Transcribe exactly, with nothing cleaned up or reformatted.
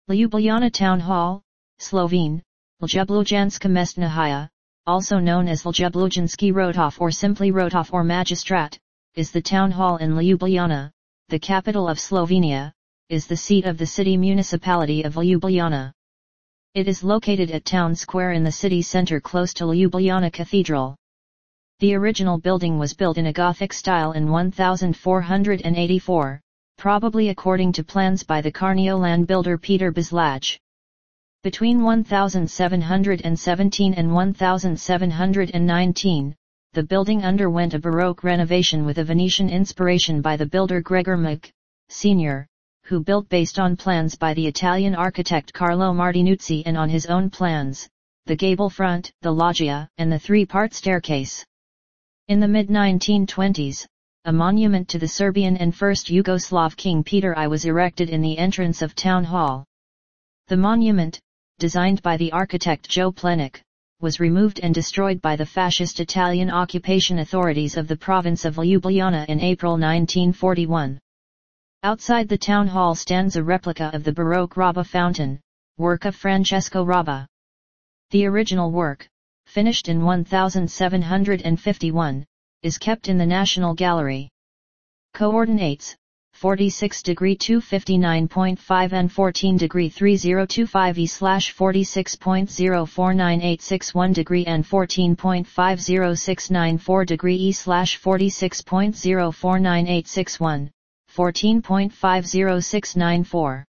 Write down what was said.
Ljubljana Town Hall, Slovene, Ljubljanska mestna, also known as Ljubljanski Rotov or simply Rotov or Magistrat, is the town hall in Ljubljana, the capital of Slovenia, is the seat of the city municipality of Ljubljana. It is located at Town Square in the city centre close to Ljubljana Cathedral. The original building was built in a Gothic style in fourteen eighty-four, probably according to plans by the Carniolan builder Peter Bezlaj. Between seventeen seventeen and seventeen nineteen, the building underwent a Baroque renovation with a Venetian inspiration by the builder Gregor Mach, Senior, who built based on plans by the Italian architect Carlo Martinuzzi and on his own plans, the gable front, the loggia, and the three-part staircase. In the mid nineteen twenties, a monument to the Serbian and First Yugoslav King Peter I was erected in the entrance of Town Hall. The monument, designed by the architect Joe Plenic, was removed and destroyed by the fascist Italian occupation authorities of the province of Ljubljana in April nineteen forty-one. Outside the town hall stands a replica of the Baroque Rabba fountain, work of Francesco Rabba. The original work, finished in seventeen fifty-one, is kept in the National Gallery. Coordinates: forty-six degree two fifty-nine point five and fourteen degree three zero two five e slash forty-six point zero four nine eight six one degree and fourteen point five zero six nine four degree e slash forty-six point zero four nine eight six one, fourteen point five zero six nine four.